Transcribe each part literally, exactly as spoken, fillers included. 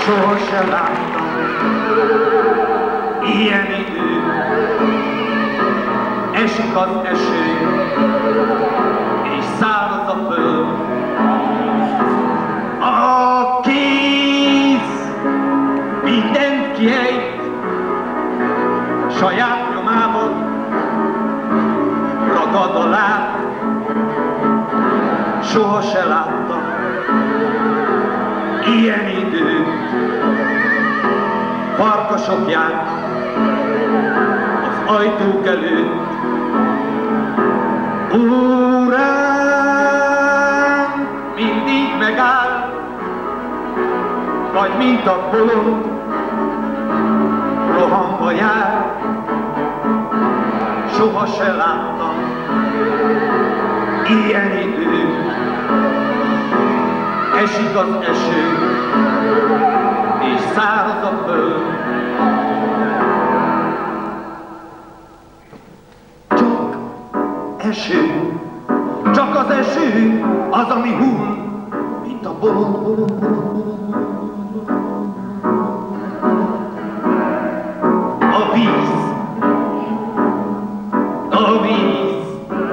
Sohasem láttam ilyen idő, esik az eső, és száraz a föld. A kéz mindent kiejt, saját nyomában ragad a láb. Sohasem láttam ilyen időt, farkasok járnak az ajtók előtt. Órám mindig megáll, vagy mint a bolond rohanva jár. Sohasem láttam ilyen időt, esik az eső, és száraz a föld. Csak eső, csak az eső, az, ami hull, mint a bolond, bolond, bolond. A víz, a víz,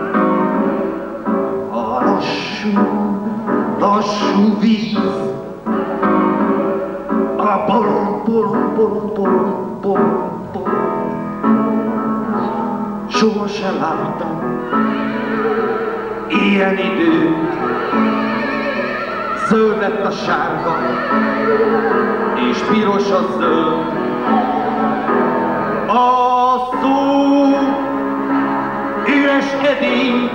a lassú, lassú víz, a bolond, bolond, bolond, bolond, bolond, bolond. Sohasem láttam ilyen időt, zöld lett a sárga, és piros a zöld. A szó üres edény,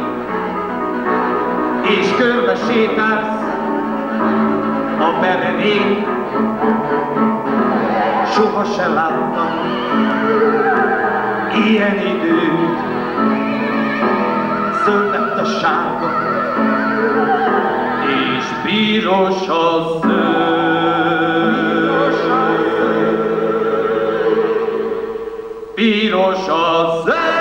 és körbe sétálsz a berevén. Sohasem láttam ilyen időt, zöld lett a sárga, és piros a zöld. Piros a zöld.